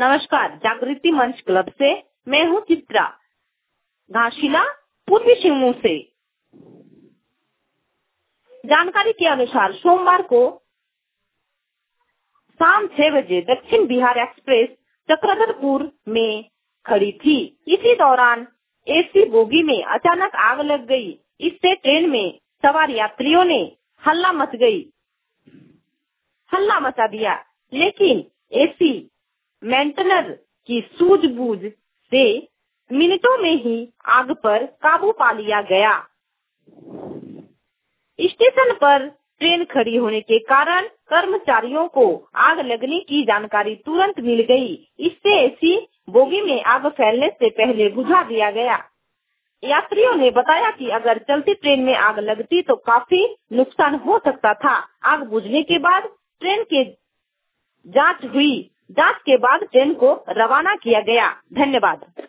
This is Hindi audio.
नमस्कार, जागृति मंच क्लब से मैं हूँ चित्रा, घासीला, पूर्वी सिंहभूम से। जानकारी के अनुसार सोमवार को शाम 6 बजे दक्षिण बिहार एक्सप्रेस चक्रधरपुर में खड़ी थी। इसी दौरान एसी बोगी में अचानक आग लग गई। इससे ट्रेन में सवार यात्रियों ने हल्ला मचा दिया, लेकिन एसी मेंटेनर की सूझबूझ से मिनटों में ही आग पर काबू पा लिया गया। स्टेशन पर ट्रेन खड़ी होने के कारण कर्मचारियों को आग लगने की जानकारी तुरंत मिल गई। इससे एसी बोगी में आग फैलने से पहले बुझा दिया गया। यात्रियों ने बताया कि अगर चलती ट्रेन में आग लगती तो काफी नुकसान हो सकता था। आग बुझने के बाद ट्रेन के जांच के बाद ट्रेन को रवाना किया गया। धन्यवाद।